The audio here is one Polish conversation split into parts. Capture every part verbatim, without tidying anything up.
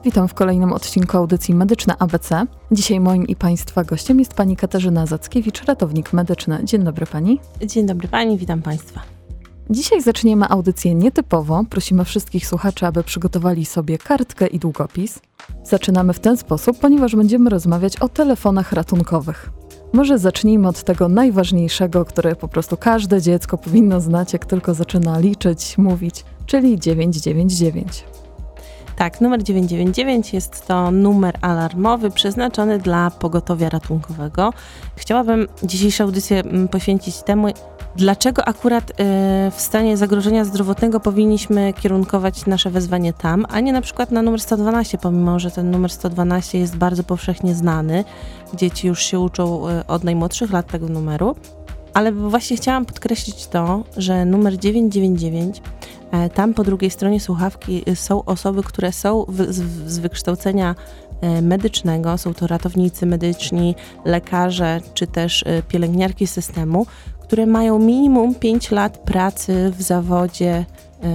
Witam w kolejnym odcinku audycji Medyczna A B C. Dzisiaj moim i Państwa gościem jest pani Katarzyna Zackiewicz, ratownik medyczny. Dzień dobry pani. Dzień dobry pani, witam Państwa. Dzisiaj zaczniemy audycję nietypowo. Prosimy wszystkich słuchaczy, aby przygotowali sobie kartkę i długopis. Zaczynamy w ten sposób, ponieważ będziemy rozmawiać o telefonach ratunkowych. Może zacznijmy od tego najważniejszego, które po prostu każde dziecko powinno znać, jak tylko zaczyna liczyć, mówić, czyli dziewięć dziewięć dziewięć. Tak, numer dziewięć dziewięć dziewięć jest to numer alarmowy przeznaczony dla pogotowia ratunkowego. Chciałabym dzisiejszą audycję poświęcić temu, dlaczego akurat w stanie zagrożenia zdrowotnego powinniśmy kierunkować nasze wezwanie tam, a nie na przykład na numer sto dwanaście, pomimo że ten numer sto dwanaście jest bardzo powszechnie znany. Dzieci już się uczą od najmłodszych lat tego numeru. Ale właśnie chciałam podkreślić to, że numer dziewięć dziewięć dziewięć, tam po drugiej stronie słuchawki są osoby, które są z, z wykształcenia medycznego, są to ratownicy medyczni, lekarze czy też pielęgniarki systemu, które mają minimum pięć lat pracy w zawodzie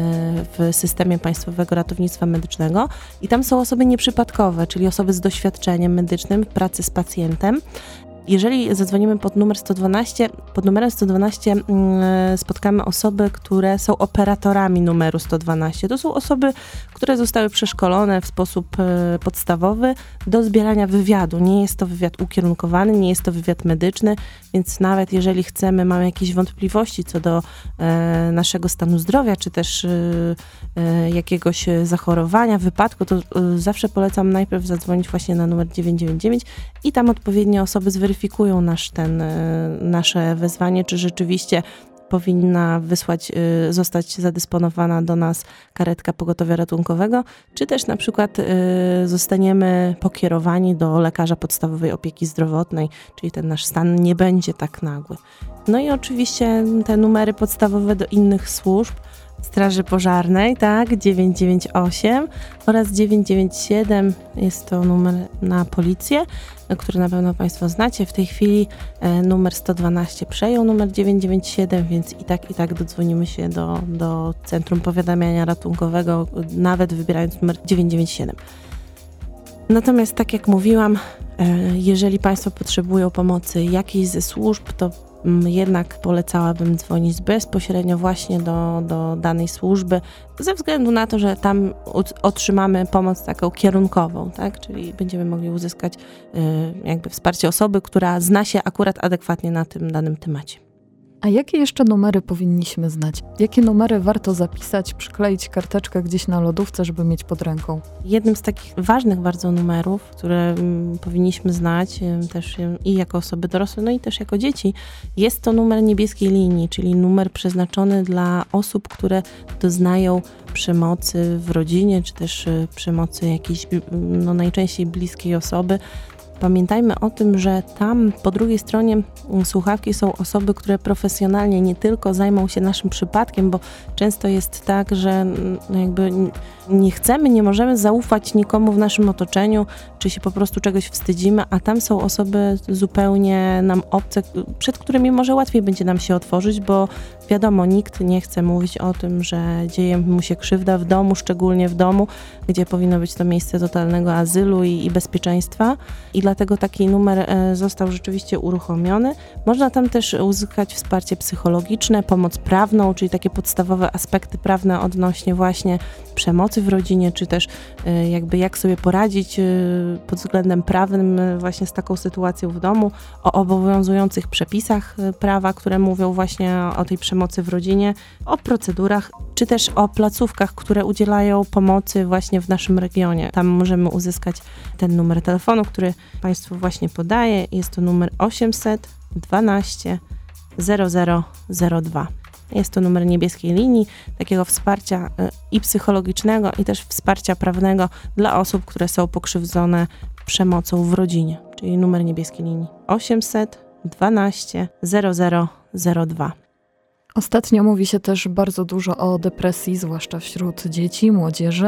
w systemie Państwowego Ratownictwa Medycznego i tam są osoby nieprzypadkowe, czyli osoby z doświadczeniem medycznym w pracy z pacjentem. Jeżeli zadzwonimy pod numer sto dwanaście, pod numerem sto dwanaście spotkamy osoby, które są operatorami numeru sto dwanaście. To są osoby, które zostały przeszkolone w sposób podstawowy do zbierania wywiadu. Nie jest to wywiad ukierunkowany, nie jest to wywiad medyczny, więc nawet jeżeli chcemy, mamy jakieś wątpliwości co do naszego stanu zdrowia, czy też jakiegoś zachorowania, wypadku, to zawsze polecam najpierw zadzwonić właśnie na numer dziewięć dziewięć dziewięć i tam odpowiednie osoby zweryfikują, Weryfikują nasz ten, nasze wezwanie, czy rzeczywiście powinna wysłać, zostać zadysponowana do nas karetka pogotowia ratunkowego, czy też na przykład zostaniemy pokierowani do lekarza podstawowej opieki zdrowotnej, czyli ten nasz stan nie będzie tak nagły. No i oczywiście te numery podstawowe do innych służb, Straży Pożarnej, tak, dziewięć dziewięć osiem oraz dziewięć dziewięć siedem jest to numer na policję, który na pewno Państwo znacie. W tej chwili e, numer sto dwanaście przejął numer dziewięć dziewięć siedem, więc i tak i tak dodzwonimy się do, do Centrum Powiadamiania Ratunkowego, nawet wybierając numer dziewięć dziewięć siedem. Natomiast tak jak mówiłam, e, jeżeli Państwo potrzebują pomocy jakiejś ze służb, to jednak polecałabym dzwonić bezpośrednio właśnie do, do danej służby, ze względu na to, że tam otrzymamy pomoc taką kierunkową, tak? Czyli będziemy mogli uzyskać y, jakby wsparcie osoby, która zna się akurat adekwatnie na tym danym temacie. A jakie jeszcze numery powinniśmy znać? Jakie numery warto zapisać, przykleić karteczkę gdzieś na lodówce, żeby mieć pod ręką? Jednym z takich ważnych bardzo numerów, które m, powinniśmy znać m, też m, i jako osoby dorosłe, no i też jako dzieci, jest to numer niebieskiej linii, czyli numer przeznaczony dla osób, które doznają przemocy w rodzinie, czy też y, przemocy jakiejś, no najczęściej bliskiej osoby. Pamiętajmy o tym, że tam po drugiej stronie słuchawki są osoby, które profesjonalnie nie tylko zajmą się naszym przypadkiem, bo często jest tak, że jakby nie chcemy, nie możemy zaufać nikomu w naszym otoczeniu, czy się po prostu czegoś wstydzimy, a tam są osoby zupełnie nam obce, przed którymi może łatwiej będzie nam się otworzyć, bo wiadomo, nikt nie chce mówić o tym, że dzieje mu się krzywda w domu, szczególnie w domu, gdzie powinno być to miejsce totalnego azylu i, i bezpieczeństwa. I dlatego taki numer został rzeczywiście uruchomiony. Można tam też uzyskać wsparcie psychologiczne, pomoc prawną, czyli takie podstawowe aspekty prawne odnośnie właśnie przemocy w rodzinie, czy też jakby jak sobie poradzić pod względem prawnym właśnie z taką sytuacją w domu, o obowiązujących przepisach prawa, które mówią właśnie o tej przemocy w rodzinie, o procedurach, czy też o placówkach, które udzielają pomocy właśnie w naszym regionie. Tam możemy uzyskać ten numer telefonu, który Państwu właśnie podaję. Jest to numer osiemset dwanaście zero zero zero dwa. Jest to numer niebieskiej linii, takiego wsparcia i psychologicznego, i też wsparcia prawnego dla osób, które są pokrzywdzone przemocą w rodzinie. Czyli numer niebieskiej linii osiemset dwanaście zero zero zero dwa. Ostatnio mówi się też bardzo dużo o depresji, zwłaszcza wśród dzieci, młodzieży.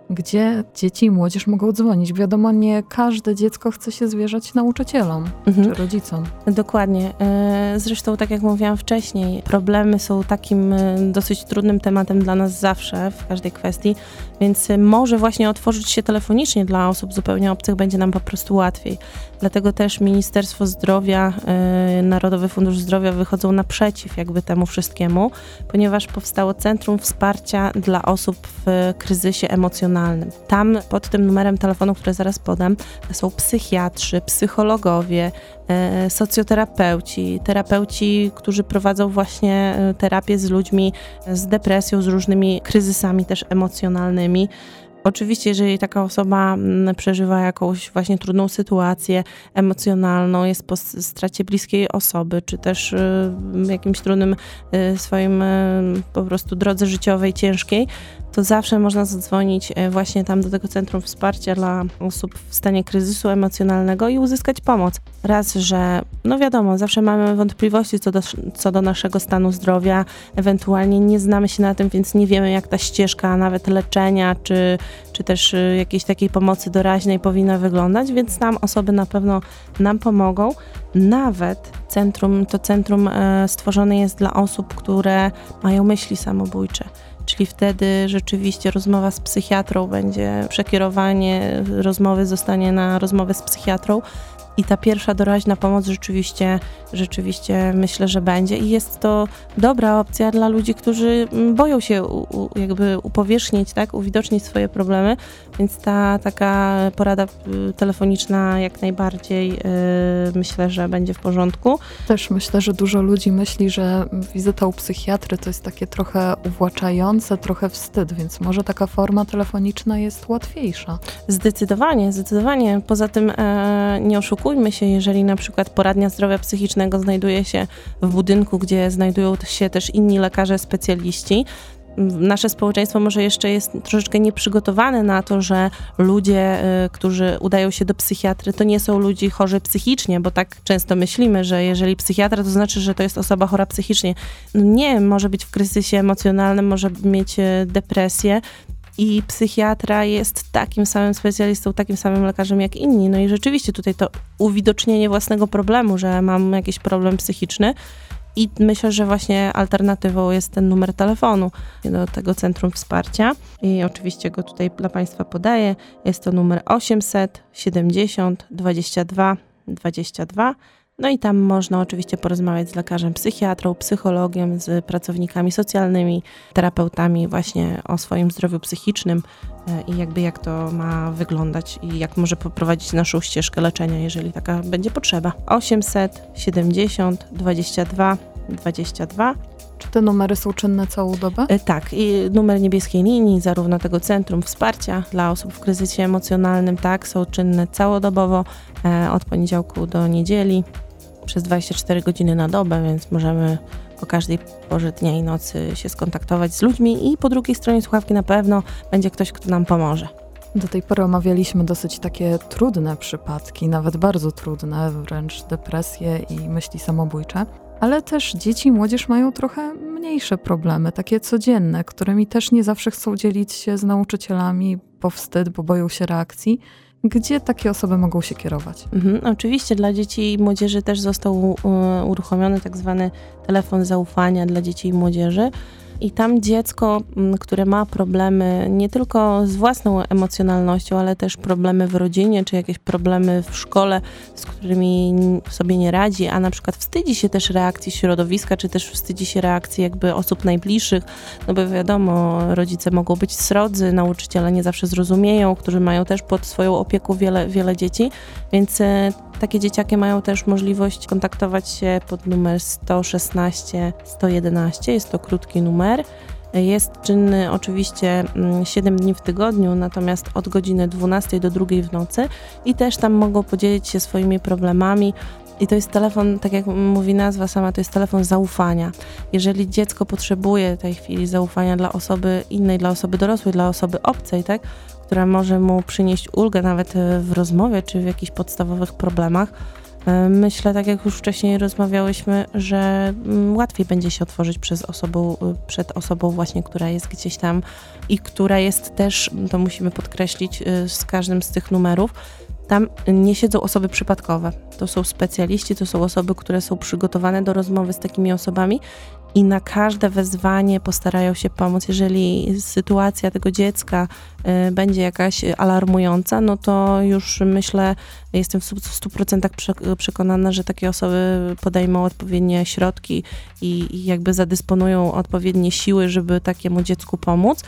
Gdzie dzieci i młodzież mogą dzwonić? Wiadomo, nie każde dziecko chce się zwierzać nauczycielom Mhm. czy rodzicom. Dokładnie. E, Zresztą, tak jak mówiłam wcześniej, problemy są takim e, dosyć trudnym tematem dla nas zawsze, w każdej kwestii, więc e, może właśnie otworzyć się telefonicznie dla osób zupełnie obcych będzie nam po prostu łatwiej. Dlatego też Ministerstwo Zdrowia, e, Narodowy Fundusz Zdrowia wychodzą naprzeciw jakby temu wszystkiemu, ponieważ powstało Centrum Wsparcia dla osób w kryzysie emocjonalnym. Tam pod tym numerem telefonu, który zaraz podam, są psychiatrzy, psychologowie, e, socjoterapeuci, terapeuci, którzy prowadzą właśnie e, terapię z ludźmi z depresją, z różnymi kryzysami też emocjonalnymi. Oczywiście, jeżeli taka osoba mm, przeżywa jakąś właśnie trudną sytuację emocjonalną, jest po s- stracie bliskiej osoby, czy też y, w jakimś trudnym y, swoim y, po prostu drodze życiowej, ciężkiej, to zawsze można zadzwonić y, właśnie tam do tego Centrum Wsparcia dla osób w stanie kryzysu emocjonalnego i uzyskać pomoc. Raz, że no wiadomo, zawsze mamy wątpliwości co do, co do naszego stanu zdrowia, ewentualnie nie znamy się na tym, więc nie wiemy, jak ta ścieżka nawet leczenia, czy czy też y, jakiejś takiej pomocy doraźnej powinna wyglądać, więc tam osoby na pewno nam pomogą. Nawet centrum, to centrum e, stworzone jest dla osób, które mają myśli samobójcze. Czyli wtedy rzeczywiście rozmowa z psychiatrą będzie, przekierowanie rozmowy zostanie na rozmowę z psychiatrą. I ta pierwsza doraźna pomoc rzeczywiście, rzeczywiście myślę, że będzie. I jest to dobra opcja dla ludzi, którzy boją się u, u, jakby upowierzchnić, tak, uwidocznić swoje problemy. Więc ta taka porada telefoniczna jak najbardziej yy, myślę, że będzie w porządku. Też myślę, że dużo ludzi myśli, że wizyta u psychiatry to jest takie trochę uwłaczające, trochę wstyd, więc może taka forma telefoniczna jest łatwiejsza. Zdecydowanie, zdecydowanie. Poza tym e, nie oszukujmy się, jeżeli na przykład poradnia zdrowia psychicznego znajduje się w budynku, gdzie znajdują się też inni lekarze specjaliści, nasze społeczeństwo może jeszcze jest troszeczkę nieprzygotowane na to, że ludzie, y, którzy udają się do psychiatry, to nie są ludzie chorzy psychicznie, bo tak często myślimy, że jeżeli psychiatra, to znaczy, że to jest osoba chora psychicznie. No nie, może być w kryzysie emocjonalnym, może mieć y, depresję. I psychiatra jest takim samym specjalistą, takim samym lekarzem jak inni. No i rzeczywiście tutaj to uwidocznienie własnego problemu, że mam jakiś problem psychiczny. I myślę, że właśnie alternatywą jest ten numer telefonu do tego Centrum Wsparcia. I oczywiście go tutaj dla Państwa podaję. Jest to numer osiemset siedemdziesiąt dwadzieścia dwa dwadzieścia dwa. No i tam można oczywiście porozmawiać z lekarzem psychiatrą, psychologiem, z pracownikami socjalnymi, terapeutami właśnie o swoim zdrowiu psychicznym i jakby jak to ma wyglądać i jak może poprowadzić naszą ścieżkę leczenia, jeżeli taka będzie potrzeba. osiemset siedemdziesiąt dwadzieścia dwa dwadzieścia dwa. Czy te numery są czynne całą dobę? E, Tak, i numer niebieskiej linii, zarówno tego Centrum Wsparcia dla osób w kryzysie emocjonalnym, tak, są czynne całodobowo, e, od poniedziałku do niedzieli, przez dwadzieścia cztery godziny na dobę, więc możemy o każdej porze dnia i nocy się skontaktować z ludźmi i po drugiej stronie słuchawki na pewno będzie ktoś, kto nam pomoże. Do tej pory omawialiśmy dosyć takie trudne przypadki, nawet bardzo trudne, wręcz depresje i myśli samobójcze. Ale też dzieci i młodzież mają trochę mniejsze problemy, takie codzienne, którymi też nie zawsze chcą dzielić się z nauczycielami, bo wstyd, bo boją się reakcji. Gdzie takie osoby mogą się kierować? Mhm, oczywiście dla dzieci i młodzieży też został uh, uruchomiony tak zwany telefon zaufania dla dzieci i młodzieży. I tam dziecko, które ma problemy nie tylko z własną emocjonalnością, ale też problemy w rodzinie, czy jakieś problemy w szkole, z którymi sobie nie radzi, a na przykład wstydzi się też reakcji środowiska, czy też wstydzi się reakcji jakby osób najbliższych, no bo wiadomo, rodzice mogą być srodzy, nauczyciele nie zawsze zrozumieją, którzy mają też pod swoją opieką wiele, wiele dzieci, więc takie dzieciaki mają też możliwość kontaktować się pod numer sto szesnaście sto jedenaście, jest to krótki numer. Jest czynny oczywiście siedem dni w tygodniu, natomiast od godziny dwunastej do drugiej w nocy i też tam mogą podzielić się swoimi problemami. I to jest telefon, tak jak mówi nazwa sama, to jest telefon zaufania. Jeżeli dziecko potrzebuje w tej chwili zaufania dla osoby innej, dla osoby dorosłej, dla osoby obcej, tak, która może mu przynieść ulgę nawet w rozmowie czy w jakichś podstawowych problemach, Myślę, tak jak już wcześniej rozmawiałyśmy, że łatwiej będzie się otworzyć przez osobą, przed osobą właśnie, która jest gdzieś tam i która jest też, to musimy podkreślić, z każdym z tych numerów, tam nie siedzą osoby przypadkowe. To są specjaliści, to są osoby, które są przygotowane do rozmowy z takimi osobami i na każde wezwanie postarają się pomóc. Jeżeli sytuacja tego dziecka y, będzie jakaś alarmująca, no to już myślę, jestem w stu procentach przekonana, że takie osoby podejmą odpowiednie środki i, i jakby zadysponują odpowiednie siły, żeby takiemu dziecku pomóc.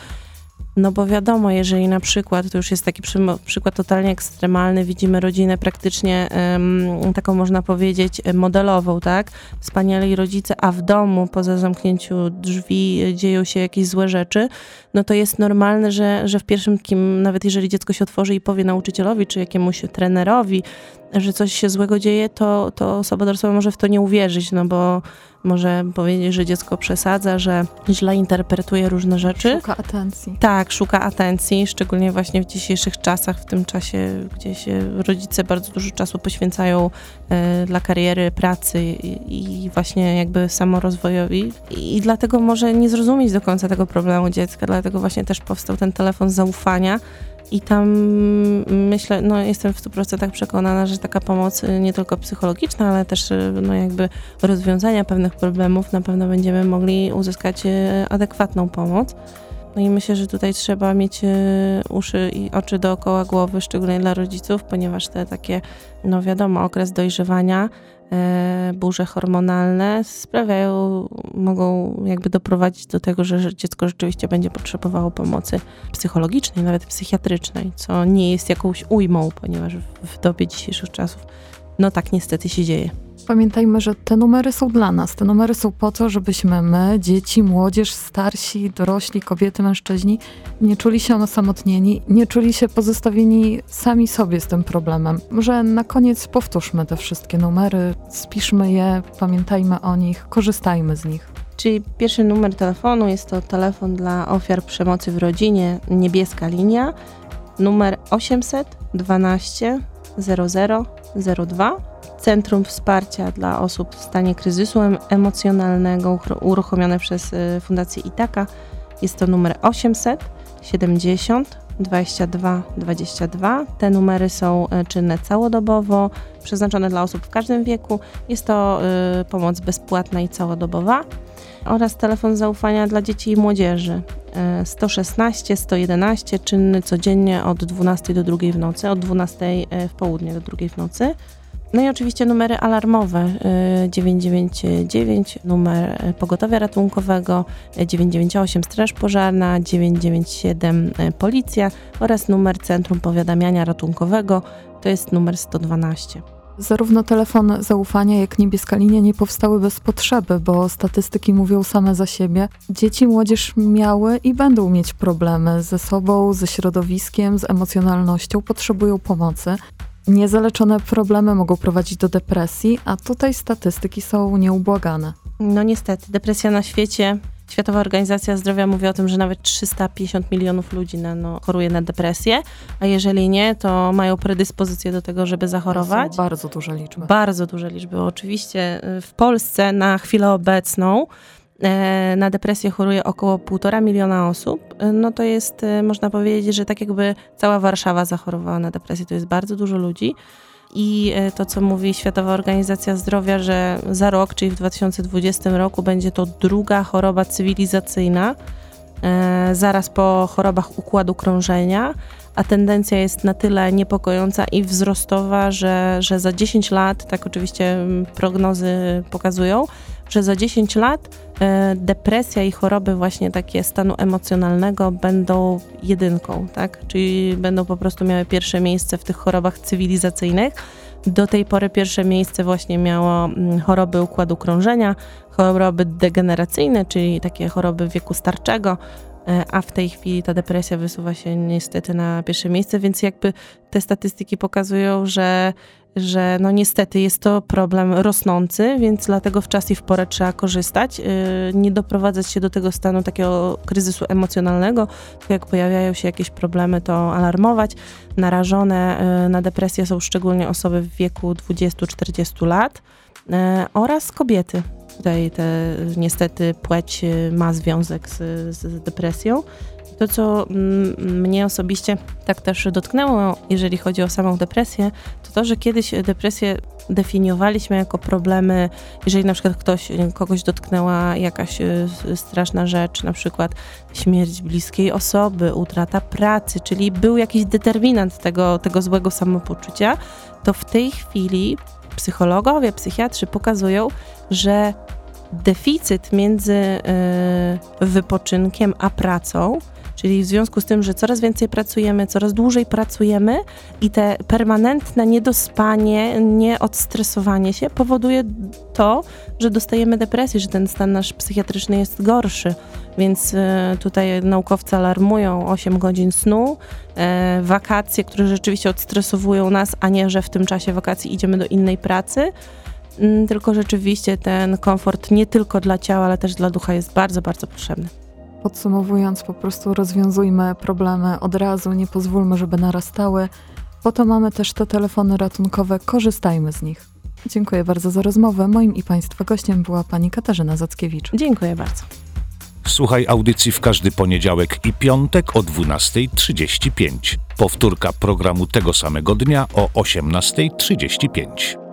No bo wiadomo, jeżeli na przykład, to już jest taki przy, przykład totalnie ekstremalny, widzimy rodzinę praktycznie um, taką można powiedzieć modelową, tak? Wspaniali rodzice, a w domu po zamknięciu drzwi dzieją się jakieś złe rzeczy, no to jest normalne, że, że w pierwszym takim, nawet jeżeli dziecko się otworzy i powie nauczycielowi czy jakiemuś trenerowi, że coś się złego dzieje, to, to osoba dorosła może w to nie uwierzyć, no bo może powiedzieć, że dziecko przesadza, że źle interpretuje różne rzeczy. Szuka atencji. Tak, szuka atencji, szczególnie właśnie w dzisiejszych czasach, w tym czasie, gdzie się rodzice bardzo dużo czasu poświęcają y, dla kariery, pracy i, i właśnie jakby samorozwojowi. I, I dlatego może nie zrozumieć do końca tego problemu dziecka, dlatego właśnie też powstał ten telefon zaufania. I tam myślę, no jestem w stu procentach przekonana, że taka pomoc nie tylko psychologiczna, ale też no jakby rozwiązania pewnych problemów na pewno będziemy mogli uzyskać adekwatną pomoc. No i myślę, że tutaj trzeba mieć uszy i oczy dookoła głowy, szczególnie dla rodziców, ponieważ te takie, no wiadomo, okres dojrzewania, e, burze hormonalne sprawiają, mogą jakby doprowadzić do tego, że dziecko rzeczywiście będzie potrzebowało pomocy psychologicznej, nawet psychiatrycznej, co nie jest jakąś ujmą, ponieważ w, w dobie dzisiejszych czasów, no tak niestety się dzieje. Pamiętajmy, że te numery są dla nas. Te numery są po to, żebyśmy my, dzieci, młodzież, starsi, dorośli, kobiety, mężczyźni, nie czuli się osamotnieni, nie czuli się pozostawieni sami sobie z tym problemem. Może na koniec powtórzmy te wszystkie numery, spiszmy je, pamiętajmy o nich, korzystajmy z nich. Czyli pierwszy numer telefonu jest to telefon dla ofiar przemocy w rodzinie, niebieska linia, numer osiemset dwanaście zero zero zero dwa. Centrum Wsparcia dla Osób w stanie kryzysu emocjonalnego uruchomione przez Fundację Itaka. Jest to numer osiemset siedemdziesiąt dwadzieścia dwa dwadzieścia dwa. Te numery są czynne całodobowo, przeznaczone dla osób w każdym wieku. Jest to y, pomoc bezpłatna i całodobowa. Oraz telefon zaufania dla dzieci i młodzieży. Y, sto szesnaście sto jedenaście, czynny codziennie od dwunastej do drugiej w nocy, od dwunastej w południe do drugiej w nocy. No i oczywiście numery alarmowe dziewięćset dziewięćdziesiąt dziewięć, numer pogotowia ratunkowego, dziewięćset dziewięćdziesiąt osiem Straż Pożarna, dziewięćset dziewięćdziesiąt siedem Policja oraz numer Centrum Powiadamiania Ratunkowego, to jest numer sto dwanaście. Zarówno telefon zaufania, jak niebieska linia nie powstały bez potrzeby, bo statystyki mówią same za siebie. Dzieci i młodzież miały i będą mieć problemy ze sobą, ze środowiskiem, z emocjonalnością, potrzebują pomocy. Niezaleczone problemy mogą prowadzić do depresji, a tutaj statystyki są nieubłagane. No niestety, depresja na świecie, Światowa Organizacja Zdrowia mówi o tym, że nawet trzysta pięćdziesiąt milionów ludzi na, no, choruje na depresję, a jeżeli nie, to mają predyspozycję do tego, żeby zachorować. To są bardzo duże liczby. Bardzo duże liczby. Oczywiście w Polsce na chwilę obecną na depresję choruje około półtora miliona osób, no to jest, można powiedzieć, że tak jakby cała Warszawa zachorowała na depresję. To jest bardzo dużo ludzi i to, co mówi Światowa Organizacja Zdrowia, że za rok, czyli w dwa tysiące dwudziestym roku będzie to druga choroba cywilizacyjna, e, zaraz po chorobach układu krążenia, a tendencja jest na tyle niepokojąca i wzrostowa, że, że za dziesięć lat, tak oczywiście prognozy pokazują, że za dziesięć lat e, depresja i choroby właśnie takie stanu emocjonalnego będą jedynką, tak? Czyli będą po prostu miały pierwsze miejsce w tych chorobach cywilizacyjnych. Do tej pory pierwsze miejsce właśnie miało m, choroby układu krążenia, choroby degeneracyjne, czyli takie choroby wieku starczego, e, a w tej chwili ta depresja wysuwa się niestety na pierwsze miejsce, więc jakby te statystyki pokazują, że że no niestety jest to problem rosnący, więc dlatego w czas i w porę trzeba korzystać, nie doprowadzać się do tego stanu takiego kryzysu emocjonalnego, tylko jak pojawiają się jakieś problemy, to alarmować. Narażone na depresję są szczególnie osoby w wieku dwudziestu do czterdziestu lat oraz kobiety. Tutaj te, niestety płeć ma związek z, z depresją. To, co m, mnie osobiście tak też dotknęło, jeżeli chodzi o samą depresję, to to, że kiedyś depresję definiowaliśmy jako problemy, jeżeli na przykład ktoś, kogoś dotknęła jakaś straszna rzecz, na przykład śmierć bliskiej osoby, utrata pracy, czyli był jakiś determinant tego, tego złego samopoczucia, to w tej chwili psychologowie, psychiatrzy pokazują, że deficyt między y, wypoczynkiem a pracą, czyli w związku z tym, że coraz więcej pracujemy, coraz dłużej pracujemy i te permanentne niedospanie, nieodstresowanie się powoduje to, że dostajemy depresję, że ten stan nasz psychiatryczny jest gorszy. Więc y, tutaj naukowcy alarmują osiem godzin snu, y, wakacje, które rzeczywiście odstresowują nas, a nie, że w tym czasie wakacji idziemy do innej pracy. Tylko rzeczywiście ten komfort nie tylko dla ciała, ale też dla ducha jest bardzo, bardzo potrzebny. Podsumowując, po prostu rozwiązujmy problemy od razu, nie pozwólmy, żeby narastały. Po to mamy też te telefony ratunkowe, korzystajmy z nich. Dziękuję bardzo za rozmowę. Moim i Państwa gościem była pani Katarzyna Zackiewicz. Dziękuję bardzo. Słuchaj audycji w każdy poniedziałek i piątek o dwunasta trzydzieści pięć. Powtórka programu tego samego dnia o osiemnasta trzydzieści pięć.